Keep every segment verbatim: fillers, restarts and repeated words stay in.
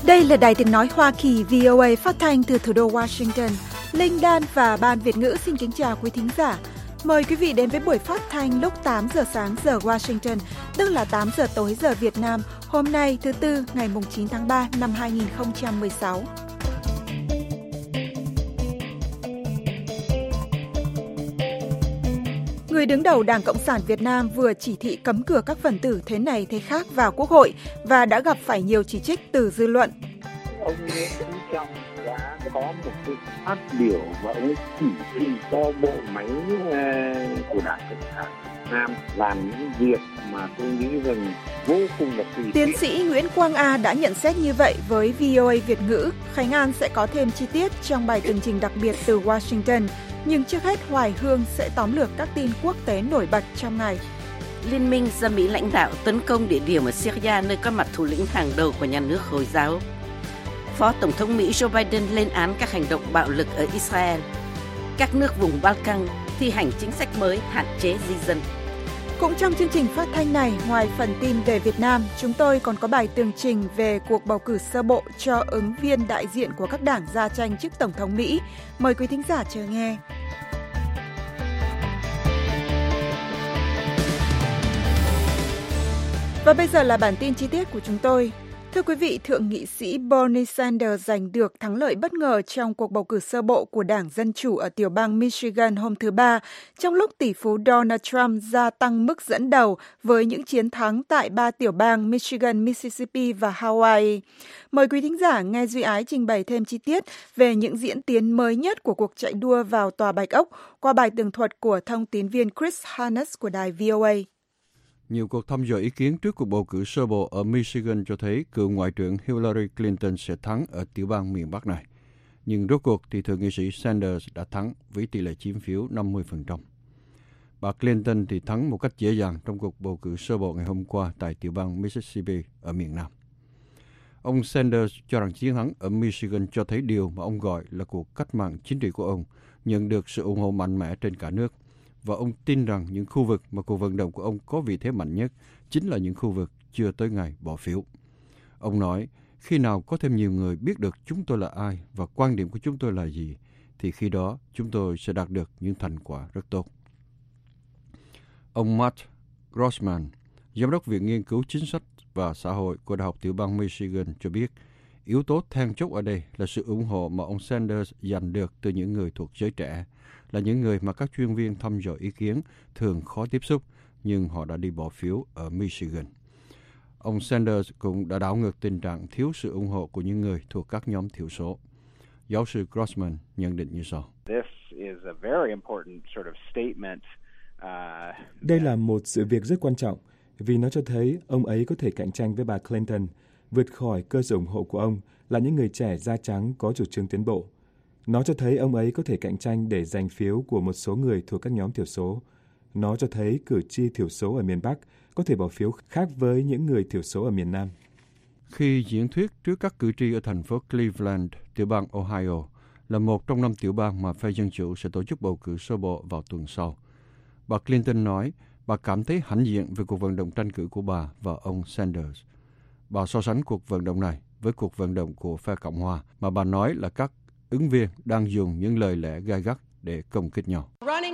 Đây là Đài Tiếng Nói Hoa Kỳ vê o a phát thanh từ thủ đô Washington. Linh Đan và Ban Việt ngữ xin kính chào quý thính giả. Mời quý vị đến với buổi phát thanh lúc tám giờ sáng giờ Washington, tức là tám giờ tối giờ Việt Nam, hôm nay thứ Tư ngày chín tháng ba năm hai nghìn không trăm mười sáu. Người đứng đầu Đảng Cộng sản Việt Nam vừa chỉ thị cấm cửa các phần tử thế này thế khác vào Quốc hội và đã gặp phải nhiều chỉ trích từ dư luận. Ông Nguyễn Phú Trọng đã có một cái phát biểu và ông chỉ thị cho bộ máy của Đảng Cộng sản Việt Nam làm những việc mà tôi nghĩ rằng vô cùng là tùy tiện. Tiến sĩ Nguyễn Quang A đã nhận xét như vậy với vê o a Việt ngữ. Khánh An sẽ có thêm chi tiết trong bài tường trình đặc biệt từ Washington. Nhưng trước hết, Hoài Hương sẽ tóm lược các tin quốc tế nổi bật trong ngày. Liên minh do Mỹ lãnh đạo tấn công địa điểm ở Syria nơi có mặt thủ lĩnh hàng đầu của nhà nước Hồi giáo. Phó Tổng thống Mỹ Joe Biden lên án các hành động bạo lực ở Israel. Các nước vùng Balkan thi hành chính sách mới hạn chế di dân. Cũng trong chương trình phát thanh này, ngoài phần tin về Việt Nam, chúng tôi còn có bài tường trình về cuộc bầu cử sơ bộ cho ứng viên đại diện của các đảng gia tranh chức Tổng thống Mỹ. Mời quý thính giả chờ nghe. Và bây giờ là bản tin chi tiết của chúng tôi. Thưa quý vị, Thượng nghị sĩ Bernie Sanders giành được thắng lợi bất ngờ trong cuộc bầu cử sơ bộ của Đảng Dân Chủ ở tiểu bang Michigan hôm thứ Ba, trong lúc tỷ phú Donald Trump gia tăng mức dẫn đầu với những chiến thắng tại ba tiểu bang Michigan, Mississippi và Hawaii. Mời quý thính giả nghe Duy Ái trình bày thêm chi tiết về những diễn tiến mới nhất của cuộc chạy đua vào Tòa Bạch Ốc qua bài tường thuật của thông tín viên Chris Hannes của đài vê o a. Nhiều cuộc thăm dò ý kiến trước cuộc bầu cử sơ bộ ở Michigan cho thấy cựu Ngoại trưởng Hillary Clinton sẽ thắng ở tiểu bang miền Bắc này. Nhưng rốt cuộc thì Thượng nghị sĩ Sanders đã thắng với tỷ lệ chiếm phiếu năm mươi phần trăm. Bà Clinton thì thắng một cách dễ dàng trong cuộc bầu cử sơ bộ ngày hôm qua tại tiểu bang Mississippi ở miền Nam. Ông Sanders cho rằng chiến thắng ở Michigan cho thấy điều mà ông gọi là cuộc cách mạng chính trị của ông nhận được sự ủng hộ mạnh mẽ trên cả nước. Và ông tin rằng những khu vực mà cuộc vận động của ông có vị thế mạnh nhất chính là những khu vực chưa tới ngày bỏ phiếu. Ông nói, khi nào có thêm nhiều người biết được chúng tôi là ai và quan điểm của chúng tôi là gì, thì khi đó chúng tôi sẽ đạt được những thành quả rất tốt. Ông Matt Grossman, Giám đốc Viện Nghiên cứu Chính sách và Xã hội của Đại học Tiểu bang Michigan cho biết, yếu tố then chốt ở đây là sự ủng hộ mà ông Sanders giành được từ những người thuộc giới trẻ, là những người mà các chuyên viên thăm dò ý kiến thường khó tiếp xúc, nhưng họ đã đi bỏ phiếu ở Michigan. Ông Sanders cũng đã đảo ngược tình trạng thiếu sự ủng hộ của những người thuộc các nhóm thiểu số. Giáo sư Grossman nhận định như sau. Đây là một sự việc rất quan trọng vì nó cho thấy ông ấy có thể cạnh tranh với bà Clinton, vượt khỏi cơ sở ủng hộ của ông là những người trẻ da trắng có chủ trương tiến bộ. Nó cho thấy ông ấy có thể cạnh tranh để giành phiếu của một số người thuộc các nhóm thiểu số. Nó cho thấy cử tri thiểu số ở miền Bắc có thể bỏ phiếu khác với những người thiểu số ở miền Nam. Khi diễn thuyết trước các cử tri ở thành phố Cleveland, tiểu bang Ohio, là một trong năm tiểu bang mà phe Dân Chủ sẽ tổ chức bầu cử sơ bộ vào tuần sau, bà Clinton nói bà cảm thấy hãnh diện về cuộc vận động tranh cử của bà và ông Sanders. Bà so sánh cuộc vận động này với cuộc vận động của phe Cộng hòa mà bà nói là các ứng viên đang dùng những lời lẽ gay gắt để công kích nhau.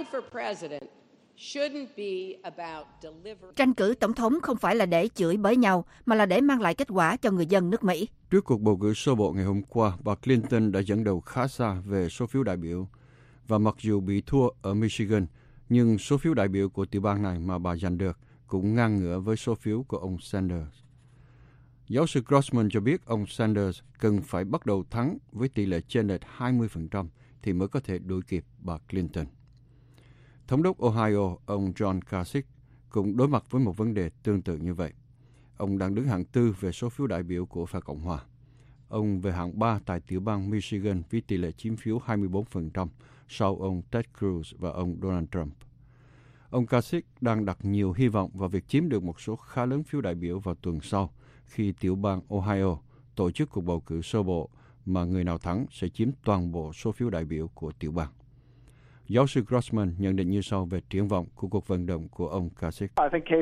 Tranh cử tổng thống không phải là để chửi bới nhau, mà là để mang lại kết quả cho người dân nước Mỹ. Trước cuộc bầu cử sơ bộ ngày hôm qua, bà Clinton đã dẫn đầu khá xa về số phiếu đại biểu. Và mặc dù bị thua ở Michigan, nhưng số phiếu đại biểu của tiểu bang này mà bà giành được cũng ngang ngửa với số phiếu của ông Sanders. Giáo sư Grossman cho biết ông Sanders cần phải bắt đầu thắng với tỷ lệ chênh lệch hai mươi phần trăm thì mới có thể đuổi kịp bà Clinton. Thống đốc Ohio, ông John Kasich, cũng đối mặt với một vấn đề tương tự như vậy. Ông đang đứng hạng tư về số phiếu đại biểu của phe Cộng hòa. Ông về hạng ba tại tiểu bang Michigan với tỷ lệ chiếm phiếu hai mươi bốn phần trăm sau ông Ted Cruz và ông Donald Trump. Ông Kasich đang đặt nhiều hy vọng vào việc chiếm được một số khá lớn phiếu đại biểu vào tuần sau, khi tiểu bang Ohio tổ chức cuộc bầu cử sơ bộ mà người nào thắng sẽ chiếm toàn bộ số phiếu đại biểu của tiểu bang. Giáo sư Grossman nhận định như sau về triển vọng của cuộc vận động của ông Kasich.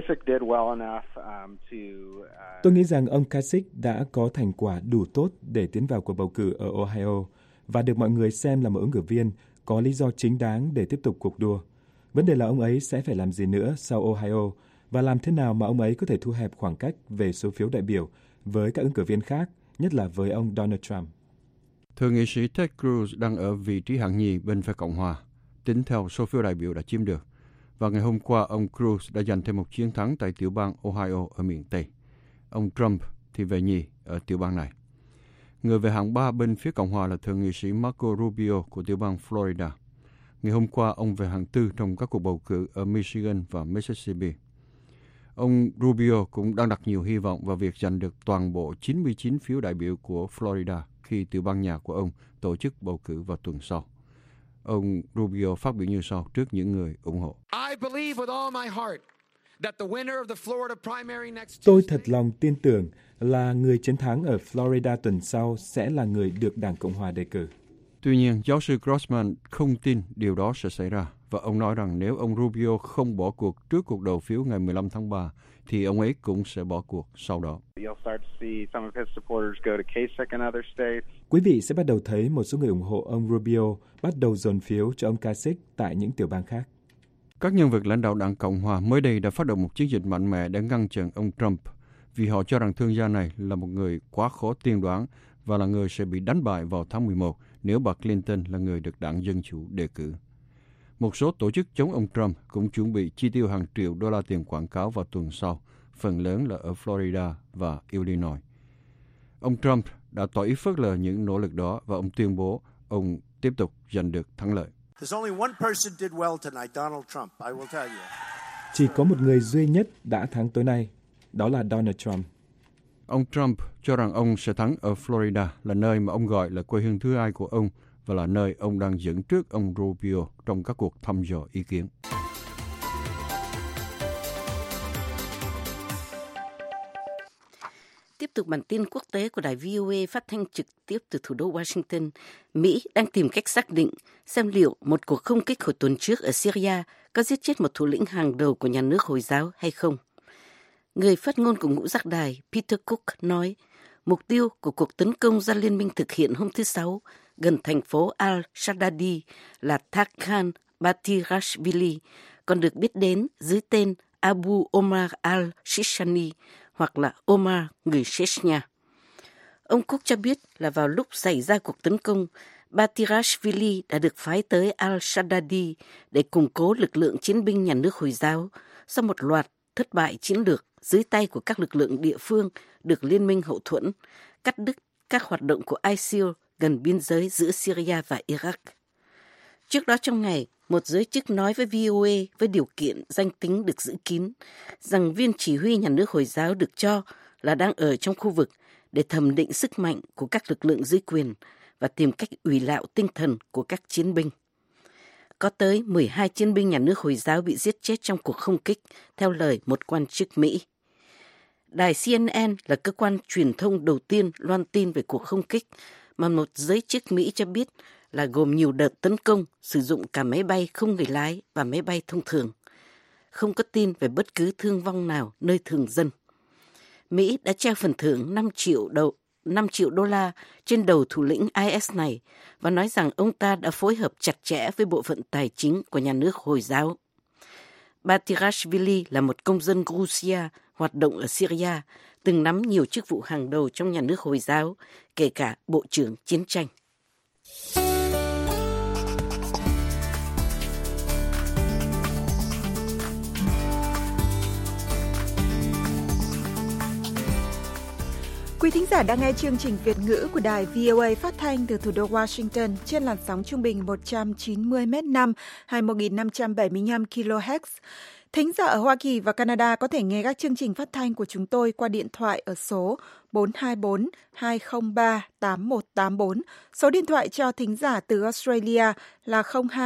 Tôi nghĩ rằng ông Kasich đã có thành quả đủ tốt để tiến vào cuộc bầu cử ở Ohio và được mọi người xem là một ứng cử viên có lý do chính đáng để tiếp tục cuộc đua. Vấn đề là ông ấy sẽ phải làm gì nữa sau Ohio và làm thế nào mà ông ấy có thể thu hẹp khoảng cách về số phiếu đại biểu với các ứng cử viên khác, nhất là với ông Donald Trump. Thượng nghị sĩ Ted Cruz đang ở vị trí hạng nhì bên phe Cộng hòa, tính theo số phiếu đại biểu đã chiếm được. Và ngày hôm qua, ông Cruz đã giành thêm một chiến thắng tại tiểu bang Ohio ở miền Tây. Ông Trump thì về nhì ở tiểu bang này. Người về hạng ba bên phía Cộng hòa là thượng nghị sĩ Marco Rubio của tiểu bang Florida. Ngày hôm qua, ông về hạng tư trong các cuộc bầu cử ở Michigan và Mississippi. Ông Rubio cũng đang đặt nhiều hy vọng vào việc giành được toàn bộ chín mươi chín phiếu đại biểu của Florida khi tiểu bang nhà của ông tổ chức bầu cử vào tuần sau. Ông Rubio phát biểu như sau trước những người ủng hộ. Tôi thật lòng tin tưởng là người chiến thắng ở Florida tuần sau sẽ là người được Đảng Cộng hòa đề cử. Tuy nhiên, giáo sư Grossman không tin điều đó sẽ xảy ra, và ông nói rằng nếu ông Rubio không bỏ cuộc trước cuộc đầu phiếu ngày mười lăm tháng ba, thì ông ấy cũng sẽ bỏ cuộc sau đó. Quý vị sẽ bắt đầu thấy một số người ủng hộ ông Rubio bắt đầu dồn phiếu cho ông Kasich tại những tiểu bang khác. Các nhân vật lãnh đạo Đảng Cộng hòa mới đây đã phát động một chiến dịch mạnh mẽ để ngăn chặn ông Trump, vì họ cho rằng thương gia này là một người quá khó tiên đoán và là người sẽ bị đánh bại vào tháng mười một nếu bà Clinton là người được Đảng Dân Chủ đề cử. Một số tổ chức chống ông Trump cũng chuẩn bị chi tiêu hàng triệu đô la tiền quảng cáo vào tuần sau, phần lớn là ở Florida và Illinois. Ông Trump đã tỏ ý phớt lờ những nỗ lực đó và ông tuyên bố ông tiếp tục giành được thắng lợi. Chỉ có một người duy nhất đã thắng tối nay, đó là Donald Trump. Ông Trump cho rằng ông sẽ thắng ở Florida, là nơi mà ông gọi là quê hương thứ hai của ông và là nơi ông đang dẫn trước ông Rubio trong các cuộc thăm dò ý kiến. Tiếp tục bản tin quốc tế của đài vê o a phát thanh trực tiếp từ thủ đô Washington, Mỹ đang tìm cách xác định xem liệu một cuộc không kích hồi tuần trước ở Syria có giết chết một thủ lĩnh hàng đầu của nhà nước Hồi giáo hay không. Người phát ngôn của ngũ giác đài Peter Cook nói, mục tiêu của cuộc tấn công do liên minh thực hiện hôm thứ Sáu gần thành phố Al-Shaddadi là Tarkan Batirashvili, còn được biết đến dưới tên Abu Omar al-Shishani hoặc là Omar người Chechnya. Ông Cook cho biết là vào lúc xảy ra cuộc tấn công, Batirashvili đã được phái tới Al-Shaddadi để củng cố lực lượng chiến binh nhà nước Hồi giáo sau một loạt thất bại chiến lược dưới tay của các lực lượng địa phương được liên minh hậu thuẫn, cắt đứt các hoạt động của i sil gần biên giới giữa Syria và Iraq. Trước đó trong ngày, một giới chức nói với vê o a với điều kiện danh tính được giữ kín rằng viên chỉ huy nhà nước Hồi giáo được cho là đang ở trong khu vực để thẩm định sức mạnh của các lực lượng dưới quyền và tìm cách ủy lạo tinh thần của các chiến binh. Có tới mười hai chiến binh nhà nước Hồi giáo bị giết chết trong cuộc không kích, theo lời một quan chức Mỹ. Đài xê en en là cơ quan truyền thông đầu tiên loan tin về cuộc không kích mà một giới chức Mỹ cho biết là gồm nhiều đợt tấn công sử dụng cả máy bay không người lái và máy bay thông thường. Không có tin về bất cứ thương vong nào nơi thường dân. Mỹ đã treo phần thưởng năm triệu đô, năm triệu đô la trên đầu thủ lĩnh i ét này và nói rằng ông ta đã phối hợp chặt chẽ với bộ phận tài chính của nhà nước Hồi giáo. Batirashvili là một công dân Georgia hoạt động ở Syria, từng nắm nhiều chức vụ hàng đầu trong nhà nước Hồi giáo, kể cả Bộ trưởng Chiến tranh. Quý thính giả đang nghe chương trình Việt ngữ của đài vê o a phát thanh từ thủ đô Washington trên làn sóng trung bình một trăm chín mươi mét năm, hai mươi mốt nghìn năm trăm bảy mươi lăm ki lô héc. Thính giả ở Hoa Kỳ và Canada có thể nghe các chương trình phát thanh của chúng tôi qua điện thoại ở số bốn hai bốn hai không ba tám một tám bốn. Số điện thoại cho thính giả từ Australia là không hai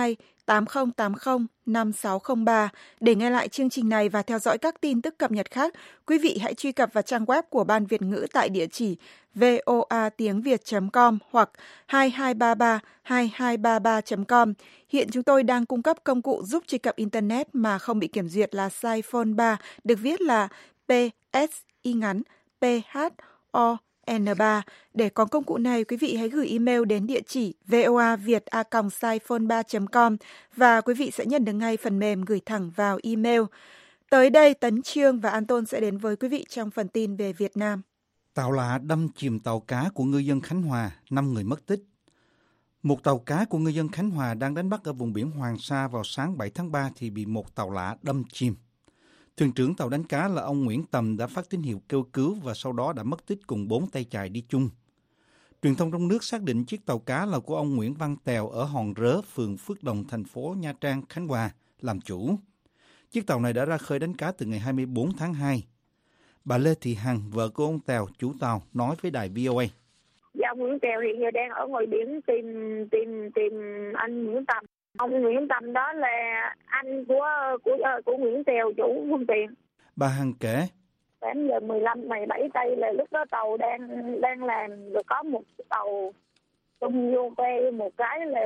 tám không tám không năm sáu không ba. Để nghe lại chương trình này và theo dõi các tin tức cập nhật khác, quý vị hãy truy cập vào trang web của Ban Việt ngữ tại địa chỉ voa tiếng việt chấm com hoặc hai hai ba ba hai hai ba ba chấm com. Hiện chúng tôi đang cung cấp công cụ giúp truy cập Internet mà không bị kiểm duyệt là Siphone ba, được viết là P S Y ngắn P H O N ba. Để có công cụ này, quý vị hãy gửi email đến địa chỉ voaviet a còng siphone ba chấm com và quý vị sẽ nhận được ngay phần mềm gửi thẳng vào email. Tới đây, Tấn Chương và An Tôn sẽ đến với quý vị trong phần tin về Việt Nam. Tàu lạ đâm chìm tàu cá của ngư dân Khánh Hòa, năm người mất tích. Một tàu cá của ngư dân Khánh Hòa đang đánh bắt ở vùng biển Hoàng Sa vào sáng bảy tháng ba thì bị một tàu lạ đâm chìm. Thuyền trưởng tàu đánh cá là ông Nguyễn Tầm đã phát tín hiệu kêu cứu và sau đó đã mất tích cùng bốn tay chài đi chung. Truyền thông trong nước xác định chiếc tàu cá là của ông Nguyễn Văn Tèo ở Hòn Rớ, phường Phước Đồng, thành phố Nha Trang, Khánh Hòa, làm chủ. Chiếc tàu này đã ra khơi đánh cá từ ngày hai mươi tư tháng hai. Bà Lê Thị Hằng, vợ của ông Tèo, chủ tàu, nói với đài vê o a. Dạ, ông Nguyễn Tèo hiện giờ đang ở ngoài biển tìm tìm tìm anh Nguyễn Tầm. Ông Nguyễn Tầm đó là anh của của của Nguyễn Tèo, chủ phương tiện. Bà Hằng kể. Đến giờ mười lăm ngày bảy tây là lúc đó tàu đang đang làm, rồi có một tàu tung vô quay một cái là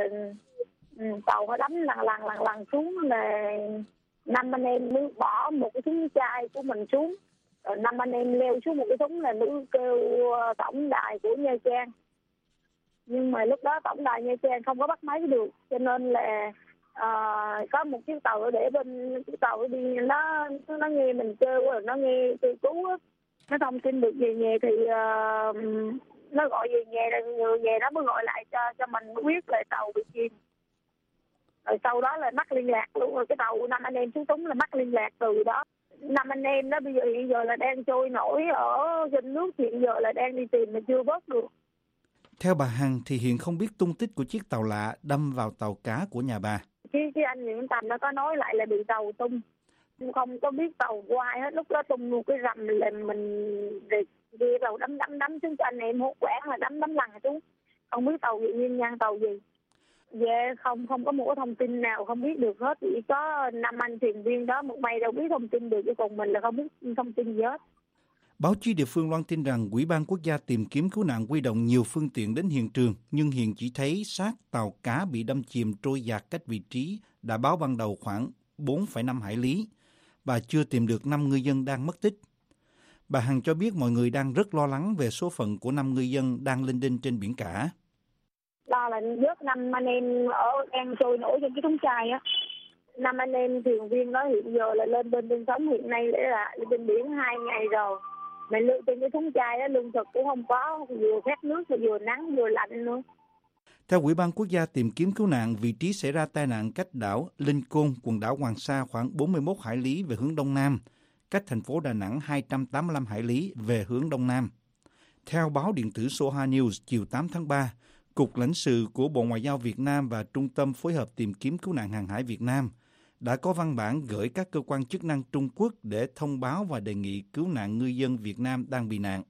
tàu nó đắm lằn lằn lằn lằn xuống, là năm anh em mới bỏ một cái súng chai của mình xuống, rồi năm anh em leo xuống một cái súng là nữ kêu tổng đài của Nha Trang. Nhưng mà lúc đó tổng đài Nha Trang không có bắt máy được, cho nên là uh, có một chiếc tàu để bên chiếc tàu đi, nó nó nghe mình kêu, rồi nó nghe kêu cứu, nó thông tin được về nhà thì uh, nó gọi về nhà, rồi người nhà nó mới gọi lại cho cho mình biết là tàu bị chìm. Rồi sau đó là mất liên lạc luôn, rồi cái tàu năm anh em xuống súng là mất liên lạc từ đó. Năm anh em đó bây giờ hiện giờ là đang trôi nổi ở trên nước, hiện giờ là đang đi tìm mà chưa vớt được. Theo bà Hằng thì hiện không biết tung tích của chiếc tàu lạ đâm vào tàu cá của nhà bà. Chứ, chứ anh Nguyễn Tầm nó có nói lại là bị tàu tung, không có biết tàu của ai hết. Lúc đó tung một cái rầm là mình đi tàu đắm đắm đắm xuống cho anh em hốt quảng là đắm đắm lằn xuống, không biết tàu gì, nguyên nhân tàu gì. Dạ không không có một thông tin nào không biết được hết, chỉ có năm anh thuyền viên đó một may đâu biết thông tin được, chứ còn mình là không biết thông tin gì hết. Báo chí địa phương loan tin rằng Ủy ban Quốc gia tìm kiếm cứu nạn huy động nhiều phương tiện đến hiện trường, nhưng hiện chỉ thấy xác tàu cá bị đâm chìm trôi dạt cách vị trí đã báo ban đầu khoảng bốn phẩy năm hải lý và chưa tìm được năm ngư dân đang mất tích. Bà Hằng cho biết mọi người đang rất lo lắng về số phận của năm ngư dân đang lênh đênh trên biển cả. Lo là vớt năm anh em ở đang trôi nổi trên cái thúng chai á. Năm anh em thuyền viên đó hiện giờ là lên bên bên sống hiện nay để là lên bên biển hai ngày rồi. Mà lương trên cái thúng chai đó lương thực cũng không có, vừa khát nước vừa nắng vừa lạnh nữa. Theo Ủy ban Quốc gia tìm kiếm cứu nạn, vị trí xảy ra tai nạn cách đảo Linh Côn, quần đảo Hoàng Sa khoảng bốn mươi mốt hải lý về hướng đông nam, cách thành phố Đà Nẵng hai trăm tám mươi lăm hải lý về hướng đông nam. Theo báo điện tử Soha News chiều tám tháng ba, Cục lãnh sự của Bộ Ngoại giao Việt Nam và Trung tâm phối hợp tìm kiếm cứu nạn hàng hải Việt Nam đã có văn bản gửi các cơ quan chức năng Trung Quốc để thông báo và đề nghị cứu nạn ngư dân Việt Nam đang bị nạn.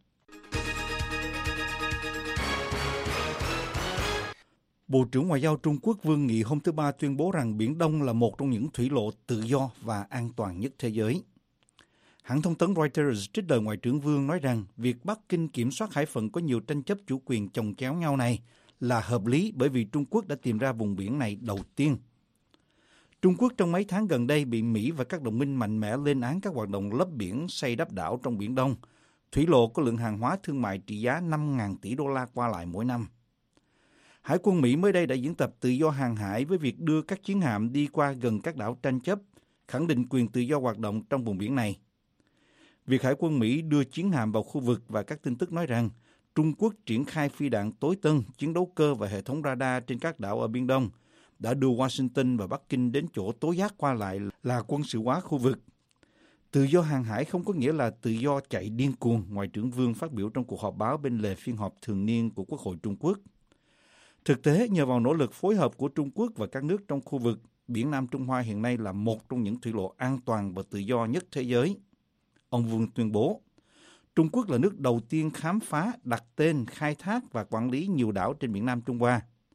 Bộ trưởng Ngoại giao Trung Quốc Vương Nghị hôm thứ Ba tuyên bố rằng Biển Đông là một trong những thủy lộ tự do và an toàn nhất thế giới. Hãng thông tấn Reuters trích lời Ngoại trưởng Vương nói rằng việc Bắc Kinh kiểm soát hải phận có nhiều tranh chấp chủ quyền chồng chéo nhau này là hợp lý bởi vì Trung Quốc đã tìm ra vùng biển này đầu tiên. Trung Quốc trong mấy tháng gần đây bị Mỹ và các đồng minh mạnh mẽ lên án các hoạt động lấp biển, xây đắp đảo trong Biển Đông. Thủy lộ có lượng hàng hóa thương mại trị giá năm nghìn tỷ đô la qua lại mỗi năm. Hải quân Mỹ mới đây đã diễn tập tự do hàng hải với việc đưa các chiến hạm đi qua gần các đảo tranh chấp, khẳng định quyền tự do hoạt động trong vùng biển này. Việc Hải quân Mỹ đưa chiến hạm vào khu vực và các tin tức nói rằng Trung Quốc triển khai phi đạn tối tân, chiến đấu cơ và hệ thống radar trên các đảo ở Biển Đông đã đưa Washington và Bắc Kinh đến chỗ tố giác qua lại là quân sự hóa khu vực. Tự do hàng hải không có nghĩa là tự do chạy điên cuồng, Ngoại trưởng Vương phát biểu trong cuộc họp báo bên lề phiên họp thường niên của Quốc hội Trung Quốc. Thực tế, nhờ vào nỗ lực phối hợp của Trung Quốc và các nước trong khu vực, Biển Nam Trung Hoa hiện nay là một trong những thủy lộ an toàn và tự do nhất thế giới. Ông Vương tuyên bố, Trung Quốc là nước đầu tiên khám phá, đặt tên, khai thác và quản lý nhiều đảo trên Biển Nam Trung Hoa.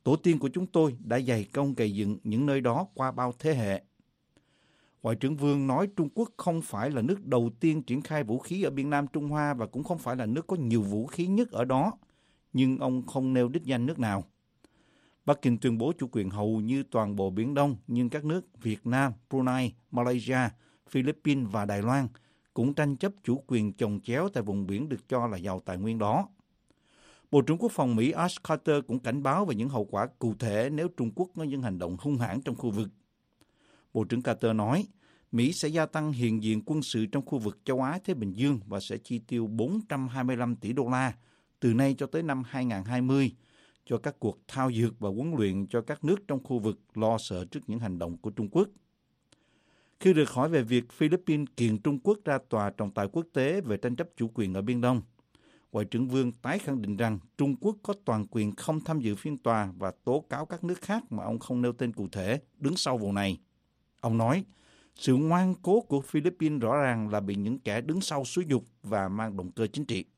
Tổ tiên của chúng tôi đã dày công gầy dựng những nơi đó qua bao thế hệ. Ngoại trưởng Vương nói Trung Quốc không phải là nước đầu tiên triển khai vũ khí ở Biển Nam Trung Hoa và cũng không phải là nước có nhiều vũ khí nhất ở đó, nhưng ông không nêu đích danh nước nào. Bắc Kinh tuyên bố chủ quyền hầu như toàn bộ Biển Đông, nhưng các nước Việt Nam, Brunei, Malaysia, Philippines và Đài Loan cũng tranh chấp chủ quyền chồng chéo tại vùng biển được cho là giàu tài nguyên đó. Bộ trưởng Quốc phòng Mỹ Ash Carter cũng cảnh báo về những hậu quả cụ thể nếu Trung Quốc có những hành động hung hãn trong khu vực. Bộ trưởng Carter nói, Mỹ sẽ gia tăng hiện diện quân sự trong khu vực châu Á Thái Bình Dương và sẽ chi tiêu bốn trăm hai mươi lăm tỷ đô la từ nay cho tới năm hai không hai không cho các cuộc thao dượt và huấn luyện cho các nước trong khu vực lo sợ trước những hành động của Trung Quốc. Khi được hỏi về việc Philippines kiện Trung Quốc ra tòa trọng tài quốc tế về tranh chấp chủ quyền ở Biển Đông, Ngoại trưởng Vương tái khẳng định rằng Trung Quốc có toàn quyền không tham dự phiên tòa và tố cáo các nước khác mà ông không nêu tên cụ thể đứng sau vụ này. Ông nói, sự ngoan cố của Philippines rõ ràng là bị những kẻ đứng sau xúi giục và mang động cơ chính trị.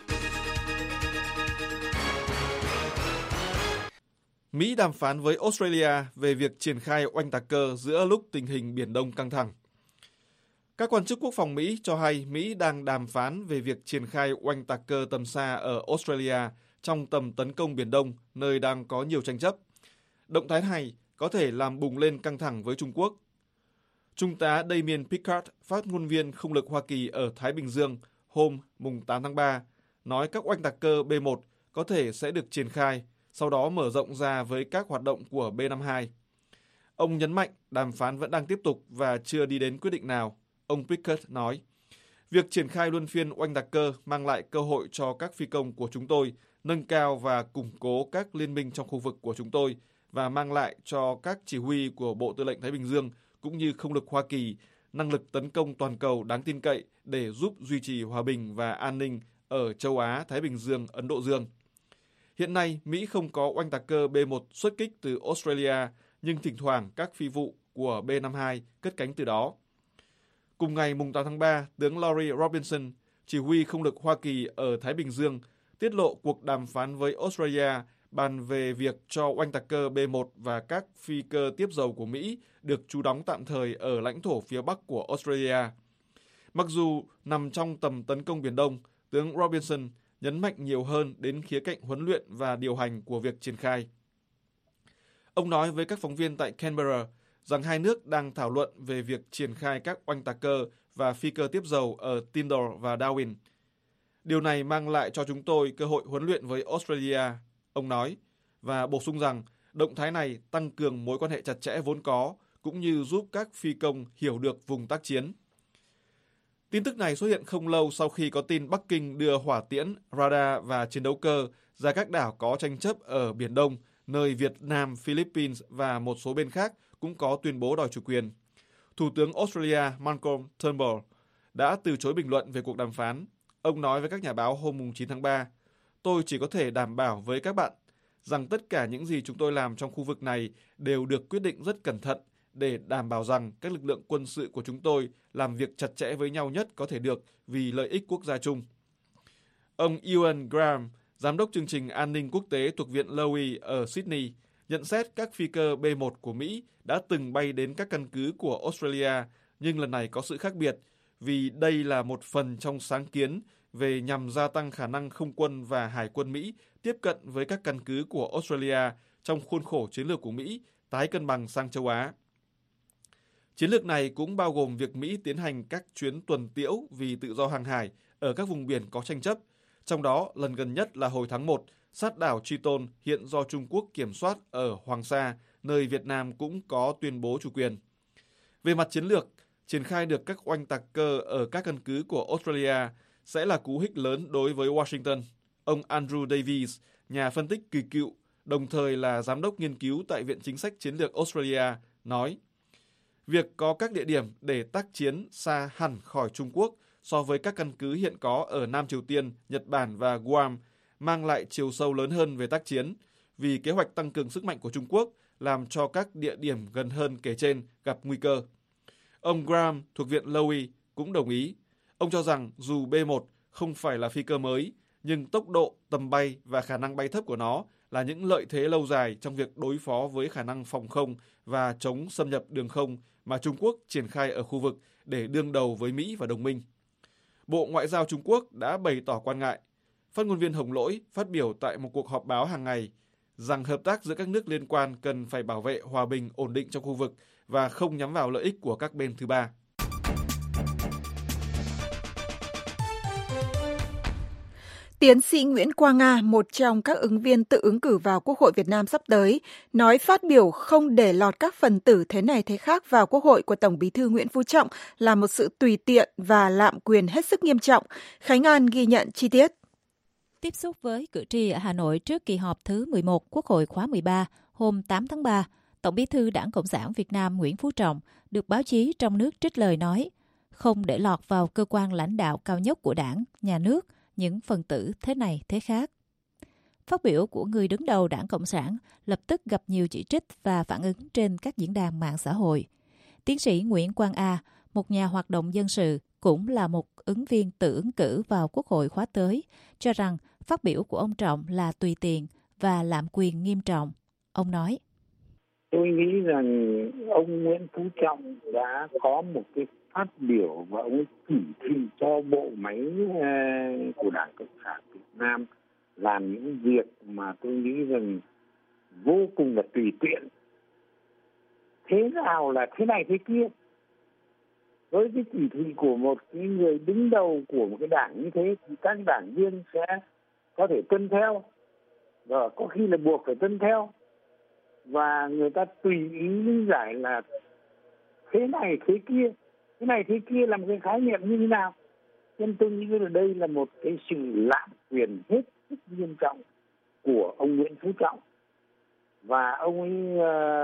Mỹ đàm phán với Australia về việc triển khai oanh tạc cơ giữa lúc tình hình Biển Đông căng thẳng. Các quan chức quốc phòng Mỹ cho hay Mỹ đang đàm phán về việc triển khai oanh tạc cơ tầm xa ở Australia trong tầm tấn công Biển Đông, nơi đang có nhiều tranh chấp. Động thái này có thể làm bùng lên căng thẳng với Trung Quốc. Trung tá Damien Pickard, phát ngôn viên không lực Hoa Kỳ ở Thái Bình Dương, hôm tám tháng ba, nói các oanh tạc cơ B một có thể sẽ được triển khai, sau đó mở rộng ra với các hoạt động của B năm mươi hai. Ông nhấn mạnh đàm phán vẫn đang tiếp tục và chưa đi đến quyết định nào. Ông Pickard nói, việc triển khai luân phiên oanh tạc cơ mang lại cơ hội cho các phi công của chúng tôi nâng cao và củng cố các liên minh trong khu vực của chúng tôi và mang lại cho các chỉ huy của Bộ Tư lệnh Thái Bình Dương cũng như không lực Hoa Kỳ năng lực tấn công toàn cầu đáng tin cậy để giúp duy trì hòa bình và an ninh ở châu Á, Thái Bình Dương, Ấn Độ Dương. Hiện nay, Mỹ không có oanh tạc cơ B một xuất kích từ Australia, nhưng thỉnh thoảng các phi vụ của B năm mươi hai cất cánh từ đó. Cùng ngày tám tháng ba, tướng Laurie Robinson, chỉ huy không lực Hoa Kỳ ở Thái Bình Dương, tiết lộ cuộc đàm phán với Australia bàn về việc cho oanh tạc cơ B một và các phi cơ tiếp dầu của Mỹ được trú đóng tạm thời ở lãnh thổ phía Bắc của Australia. Mặc dù nằm trong tầm tấn công Biển Đông, tướng Robinson nhấn mạnh nhiều hơn đến khía cạnh huấn luyện và điều hành của việc triển khai. Ông nói với các phóng viên tại Canberra rằng hai nước đang thảo luận về việc triển khai các oanh tạc cơ và phi cơ tiếp dầu ở Tindal và Darwin. Điều này mang lại cho chúng tôi cơ hội huấn luyện với Australia, ông nói, và bổ sung rằng động thái này tăng cường mối quan hệ chặt chẽ vốn có, cũng như giúp các phi công hiểu được vùng tác chiến. Tin tức này xuất hiện không lâu sau khi có tin Bắc Kinh đưa hỏa tiễn, radar và chiến đấu cơ ra các đảo có tranh chấp ở Biển Đông, nơi Việt Nam, Philippines và một số bên khác cũng có tuyên bố đòi chủ quyền. Thủ tướng Australia Malcolm Turnbull đã từ chối bình luận về cuộc đàm phán. Ông nói với các nhà báo hôm chín tháng ba, tôi chỉ có thể đảm bảo với các bạn rằng tất cả những gì chúng tôi làm trong khu vực này đều được quyết định rất cẩn thận để đảm bảo rằng các lực lượng quân sự của chúng tôi làm việc chặt chẽ với nhau nhất có thể được vì lợi ích quốc gia chung. Ông Ewan Graham, giám đốc chương trình an ninh quốc tế thuộc Viện Lowy ở Sydney, nhận xét các phi cơ B một của Mỹ đã từng bay đến các căn cứ của Australia, nhưng lần này có sự khác biệt vì đây là một phần trong sáng kiến về nhằm gia tăng khả năng không quân và hải quân Mỹ tiếp cận với các căn cứ của Australia trong khuôn khổ chiến lược của Mỹ tái cân bằng sang châu Á. Chiến lược này cũng bao gồm việc Mỹ tiến hành các chuyến tuần tiễu vì tự do hàng hải ở các vùng biển có tranh chấp, trong đó lần gần nhất là hồi tháng một, sát đảo Triton hiện do Trung Quốc kiểm soát ở Hoàng Sa, nơi Việt Nam cũng có tuyên bố chủ quyền. Về mặt chiến lược, triển khai được các oanh tạc cơ ở các căn cứ của Australia sẽ là cú hích lớn đối với Washington. Ông Andrew Davies, nhà phân tích kỳ cựu, đồng thời là giám đốc nghiên cứu tại Viện Chính sách Chiến lược Australia, nói, việc có các địa điểm để tác chiến xa hẳn khỏi Trung Quốc so với các căn cứ hiện có ở Nam Triều Tiên, Nhật Bản và Guam mang lại chiều sâu lớn hơn về tác chiến, vì kế hoạch tăng cường sức mạnh của Trung Quốc làm cho các địa điểm gần hơn kể trên gặp nguy cơ. Ông Graham thuộc Viện Lowy cũng đồng ý. Ông cho rằng dù B một không phải là phi cơ mới, nhưng tốc độ, tầm bay và khả năng bay thấp của nó là những lợi thế lâu dài trong việc đối phó với khả năng phòng không và chống xâm nhập đường không mà Trung Quốc triển khai ở khu vực để đương đầu với Mỹ và đồng minh. Bộ Ngoại giao Trung Quốc đã bày tỏ quan ngại. Phát ngôn viên Hồng Lỗi phát biểu tại một cuộc họp báo hàng ngày rằng hợp tác giữa các nước liên quan cần phải bảo vệ hòa bình ổn định trong khu vực và không nhắm vào lợi ích của các bên thứ ba. Tiến sĩ Nguyễn Quang Nga, một trong các ứng viên tự ứng cử vào Quốc hội Việt Nam sắp tới, nói phát biểu không để lọt các phần tử thế này thế khác vào Quốc hội của Tổng Bí thư Nguyễn Phú Trọng là một sự tùy tiện và lạm quyền hết sức nghiêm trọng. Khánh An ghi nhận chi tiết. Tiếp xúc với cử tri ở Hà Nội trước kỳ họp thứ mười một Quốc hội khóa mười ba hôm tám tháng ba, Tổng Bí thư Đảng Cộng sản Việt Nam Nguyễn Phú Trọng được báo chí trong nước trích lời nói không để lọt vào cơ quan lãnh đạo cao nhất của Đảng, nhà nước những phần tử thế này thế khác. Phát biểu của người đứng đầu Đảng Cộng sản lập tức gặp nhiều chỉ trích và phản ứng trên các diễn đàn mạng xã hội. Tiến sĩ Nguyễn Quang A, một nhà hoạt động dân sự, cũng là một ứng viên tự ứng cử vào Quốc hội khóa tới, cho rằng phát biểu của ông Trọng là tùy tiện và lạm quyền nghiêm trọng. Ông nói: Tôi nghĩ rằng ông Nguyễn Phú Trọng đã có một cái phát biểu và ông chỉ thị cho bộ máy của Đảng Cộng sản Việt Nam làm những việc mà tôi nghĩ rằng vô cùng là tùy tiện. Thế nào là thế này thế kia? Với cái chỉ thị của một cái người đứng đầu của một cái đảng như thế thì các đảng viên sẽ có thể tuân theo và có khi là buộc phải tuân theo, và người ta tùy ý lý giải là thế này thế kia. Thế này thế kia là một cái khái niệm như thế nào? Nên tôi nghĩ là đây là một cái sự lạm quyền hết sức nghiêm trọng của ông Nguyễn Phú Trọng, và ông ấy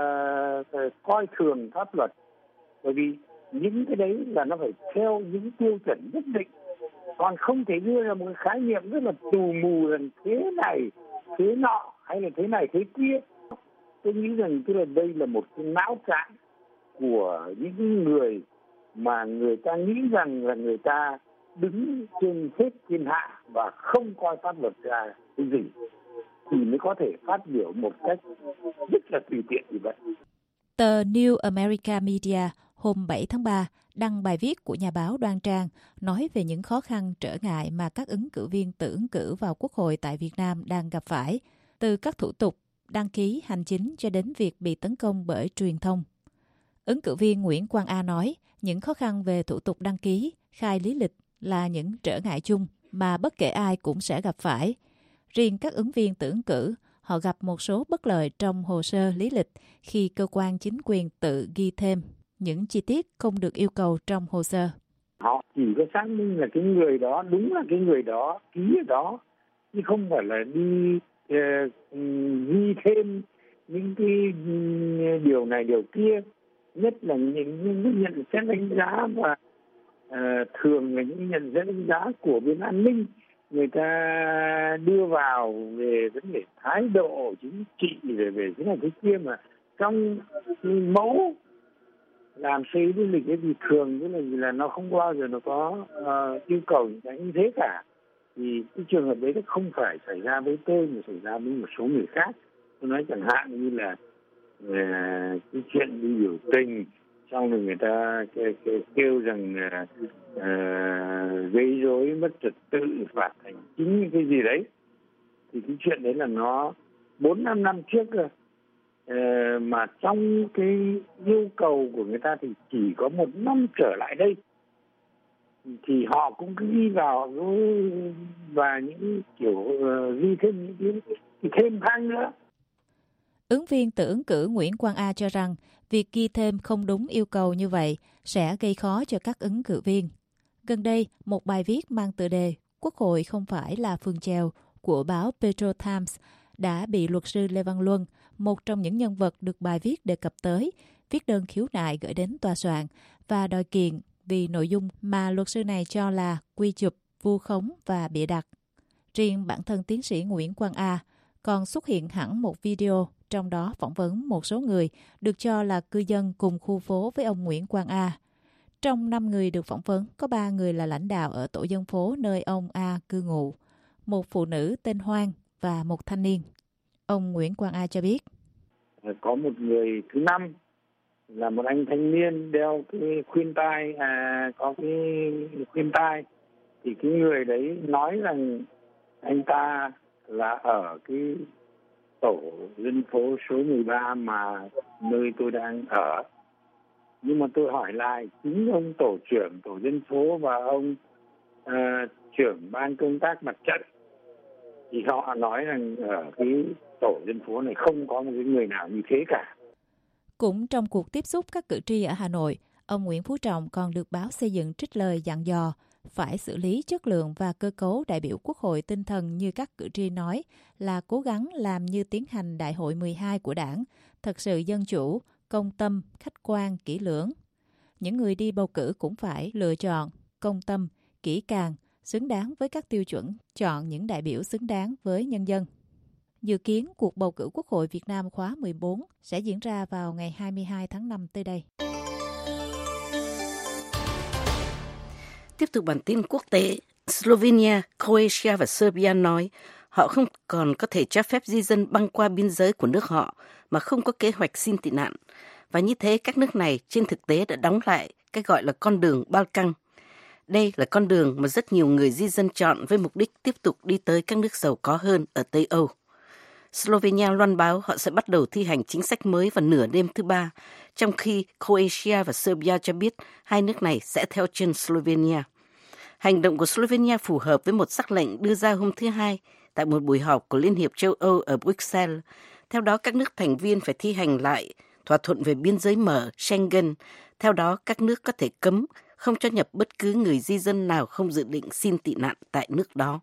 uh, coi thường pháp luật, bởi vì những cái đấy là nó phải theo những tiêu chuẩn nhất định, còn không thể đưa ra một cái khái niệm rất là tù mù rằng thế này thế nọ hay là thế này thế kia. Tôi nghĩ rằng tức là đây là một cái não trạng của những người mà người ta nghĩ rằng là người ta đứng trên hết thiên hạ và không coi pháp luật ra cái gì thì mới có thể phát biểu một cách rất là tùy tiện như vậy. Tờ New America Media hôm bảy tháng ba đăng bài viết của nhà báo Đoan Trang nói về những khó khăn trở ngại mà các ứng cử viên tự ứng cử vào Quốc hội tại Việt Nam đang gặp phải, từ các thủ tục, đăng ký hành chính cho đến việc bị tấn công bởi truyền thông. Ứng cử viên Nguyễn Quang A nói những khó khăn về thủ tục đăng ký, khai lý lịch là những trở ngại chung mà bất kể ai cũng sẽ gặp phải. Riêng các ứng viên tự ứng cử, họ gặp một số bất lợi trong hồ sơ lý lịch khi cơ quan chính quyền tự ghi thêm những chi tiết không được yêu cầu trong hồ sơ. Họ chỉ có xác minh là cái người đó đúng là cái người đó ký ở đó, chứ không phải là đi uh, ghi thêm những cái điều này điều kia, nhất là những, những nhận xét đánh giá và uh, thường là những nhận xét đánh giá của bên an ninh người ta đưa vào về vấn đề thái độ chính trị, về về thế này thế kia, mà trong mẫu làm xây lý lịch ấy thì thường cái là là nó không bao giờ nó có uh, yêu cầu như thế cả. Thì cái trường hợp đấy nó không phải xảy ra với tôi mà xảy ra với một số người khác. Tôi nói chẳng hạn như là uh, cái chuyện đi biểu tình, xong rồi người ta kêu, kêu, kêu rằng uh, gây rối mất trật tự, phạt hành chính những cái gì đấy, thì cái chuyện đấy là nó bốn năm năm trước cơ. Uh, mà trong cái yêu cầu của người ta thì chỉ có một năm trở lại đây thì họ cũng cứ ghi vào và những kiểu uh, ghi thêm những cái thêm thang nữa. Ứng viên tự ứng cử Nguyễn Quang A cho rằng việc ghi thêm không đúng yêu cầu như vậy sẽ gây khó cho các ứng cử viên. Gần đây, một bài viết mang tựa đề "Quốc hội không phải là phường chèo" của báo Petro Times đã bị luật sư Lê Văn Luân, một trong những nhân vật được bài viết đề cập tới, viết đơn khiếu nại gửi đến tòa soạn và đòi kiện vì nội dung mà luật sư này cho là quy chụp, vu khống và bịa đặt. Riêng bản thân tiến sĩ Nguyễn Quang A còn xuất hiện hẳn một video, trong đó phỏng vấn một số người được cho là cư dân cùng khu phố với ông Nguyễn Quang A. Trong năm người được phỏng vấn, có ba người là lãnh đạo ở tổ dân phố nơi ông A cư ngụ, một phụ nữ tên Hoang và một thanh niên. Ông Nguyễn Quang A cho biết. Có một người thứ năm là một anh thanh niên đeo cái khuyên tai, à, có cái khuyên tai. Thì cái người đấy nói rằng anh ta là ở cái tổ dân phố số mười ba mà nơi tôi đang ở. Nhưng mà tôi hỏi lại chính ông tổ trưởng tổ dân phố và ông uh, trưởng ban công tác mặt trận thì họ nói rằng ở cái tổ dân phố này không có một cái người nào như thế cả. Cũng trong cuộc tiếp xúc các cử tri ở Hà Nội, ông Nguyễn Phú Trọng còn được báo Xây dựng trích lời dặn dò phải xử lý chất lượng và cơ cấu đại biểu Quốc hội tinh thần như các cử tri nói là cố gắng làm như tiến hành đại hội mười hai của Đảng, thật sự dân chủ, công tâm, khách quan, kỹ lưỡng. Những người đi bầu cử cũng phải lựa chọn, công tâm, kỹ càng, xứng đáng với các tiêu chuẩn, chọn những đại biểu xứng đáng với nhân dân. Dự kiến cuộc bầu cử Quốc hội Việt Nam khóa mười bốn sẽ diễn ra vào ngày hai mươi hai tháng năm tới đây. Tiếp tục bản tin quốc tế, Slovenia, Croatia và Serbia nói họ không còn có thể cho phép di dân băng qua biên giới của nước họ mà không có kế hoạch xin tị nạn. Và như thế các nước này trên thực tế đã đóng lại cái gọi là con đường Balkan. Đây là con đường mà rất nhiều người di dân chọn với mục đích tiếp tục đi tới các nước giàu có hơn ở Tây Âu. Slovenia loan báo họ sẽ bắt đầu thi hành chính sách mới vào nửa đêm thứ ba, trong khi Croatia và Serbia cho biết hai nước này sẽ theo chân Slovenia. Hành động của Slovenia phù hợp với một sắc lệnh đưa ra hôm thứ Hai tại một buổi họp của Liên hiệp châu Âu ở Bruxelles. Theo đó, các nước thành viên phải thi hành lại thỏa thuận về biên giới mở Schengen. Theo đó, các nước có thể cấm không cho nhập bất cứ người di dân nào không dự định xin tị nạn tại nước đó.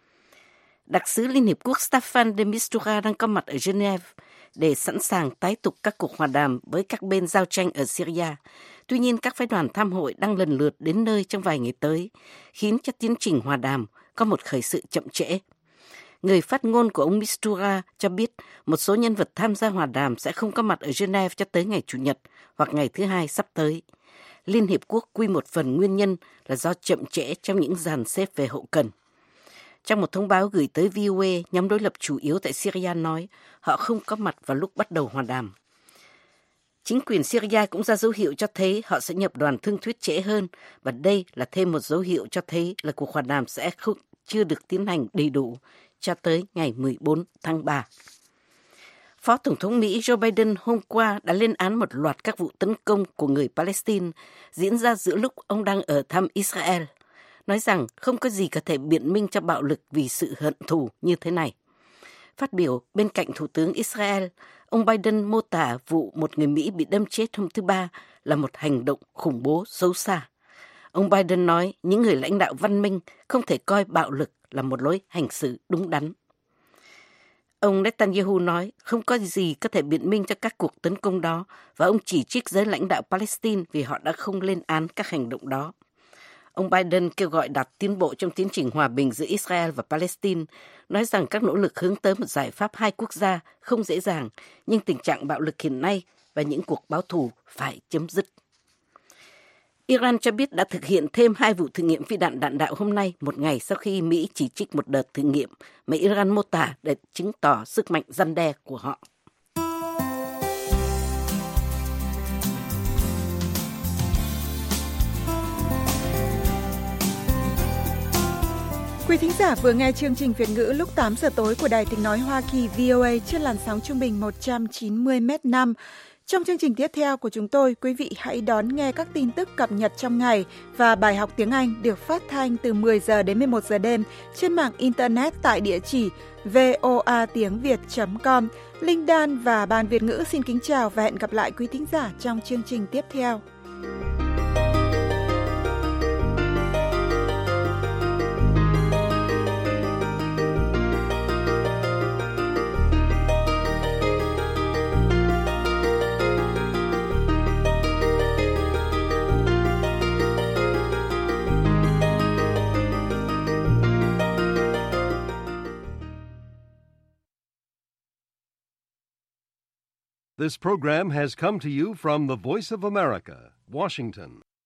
Đặc sứ Liên Hiệp Quốc Staffan de Mistura đang có mặt ở Geneva để sẵn sàng tái tục các cuộc hòa đàm với các bên giao tranh ở Syria. Tuy nhiên, các phái đoàn tham hội đang lần lượt đến nơi trong vài ngày tới, khiến cho tiến trình hòa đàm có một khởi sự chậm trễ. Người phát ngôn của ông Mistura cho biết một số nhân vật tham gia hòa đàm sẽ không có mặt ở Geneva cho tới ngày Chủ nhật hoặc ngày thứ Hai sắp tới. Liên Hiệp Quốc quy một phần nguyên nhân là do chậm trễ trong những dàn xếp về hậu cần. Trong một thông báo gửi tới vê o a, nhóm đối lập chủ yếu tại Syria nói họ không có mặt vào lúc bắt đầu hòa đàm. Chính quyền Syria cũng ra dấu hiệu cho thấy họ sẽ nhập đoàn thương thuyết trễ hơn, và đây là thêm một dấu hiệu cho thấy là cuộc hòa đàm sẽ không, chưa được tiến hành đầy đủ cho tới ngày mười bốn tháng ba. Phó Tổng thống Mỹ Joe Biden hôm qua đã lên án một loạt các vụ tấn công của người Palestine diễn ra giữa lúc ông đang ở thăm Israel, nói rằng không có gì có thể biện minh cho bạo lực vì sự hận thù như thế này. Phát biểu bên cạnh Thủ tướng Israel, ông Biden mô tả vụ một người Mỹ bị đâm chết hôm thứ Ba là một hành động khủng bố xấu xa. Ông Biden nói những người lãnh đạo văn minh không thể coi bạo lực là một lối hành xử đúng đắn. Ông Netanyahu nói không có gì có thể biện minh cho các cuộc tấn công đó, và ông chỉ trích giới lãnh đạo Palestine vì họ đã không lên án các hành động đó. Ông Biden kêu gọi đạt tiến bộ trong tiến trình hòa bình giữa Israel và Palestine, nói rằng các nỗ lực hướng tới một giải pháp hai quốc gia không dễ dàng, nhưng tình trạng bạo lực hiện nay và những cuộc báo thù phải chấm dứt. Iran cho biết đã thực hiện thêm hai vụ thử nghiệm phi đạn đạn đạo hôm nay, một ngày sau khi Mỹ chỉ trích một đợt thử nghiệm mà Iran mô tả để chứng tỏ sức mạnh răn đe của họ. Quý thính giả vừa nghe chương trình Việt ngữ lúc tám giờ tối của Đài Tiếng Nói Hoa Kỳ vê o a trên làn sóng trung bình một trăm chín mươi mét năm. Trong chương trình tiếp theo của chúng tôi, quý vị hãy đón nghe các tin tức cập nhật trong ngày và bài học tiếng Anh được phát thanh từ mười giờ đến mười một giờ đêm trên mạng Internet tại địa chỉ voa tiếng việt chấm com. Linh Dan và Ban Việt ngữ xin kính chào và hẹn gặp lại quý thính giả trong chương trình tiếp theo. This program has come to you from the Voice of America, Washington.